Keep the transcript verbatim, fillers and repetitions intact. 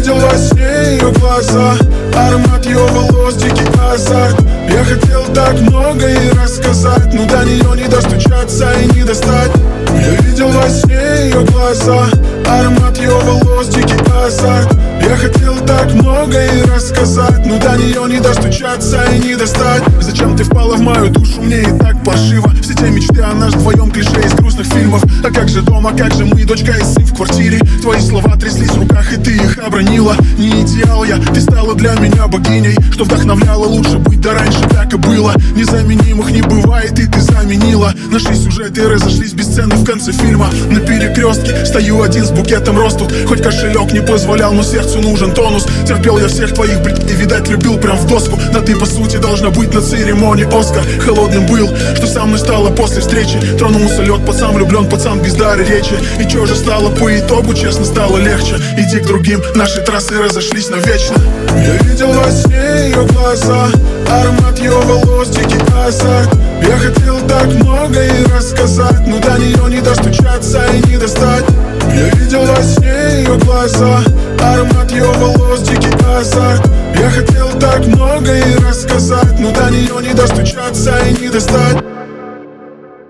видел во сне ее глаза, аромат ее волос, дикий азарт. Я хотел так много ей рассказать, но до нее не достучаться и не достать. Я видел во сне ее глаза, аромат ее волос, дикий азарт. Я хотел так много ей рассказать, но до нее не достучаться и не достать. Зачем ты впала в мою душу, мне и так паршиво. Все те мечты о нас вдвоем, клише из грустных фильмов. А как же дома, как же мы, дочка и сын в квартире? Твои слова тряслись в руках, и ты их обронила. Не идеал я, ты стала для меня богиней, что вдохновляла лучше быть, да раньше так и было. Незаменимых не бывает, и ты заменила. Наши сюжеты разошлись без сцены в конце фильма. На перекрестке стою один с букетом роз тут. Хоть кошелек не позволял, но сердцу нужен тонус. Терпел я всех твоих, блядь, и, видать, любил прям в доску. Да ты, по сути, должна быть на церемонии Оскар. Холодным был, что со мной стало после встречи. Тронулся лед, пацан влюблен, пацан без дара речи. И чё же стало по итогу, честно, стало легче. Иди к другим, наши трассы разошлись навечно. Я видел во сне ее глаза, аромат ее волос, дикий азарт. Я хотел так много ей рассказать, но до нее не достучаться и не достать. Я видел во сне ее глаза, аромат ее волос, дикий азарт. Я хотел так много ей рассказать, но до нее не достучаться и не достать.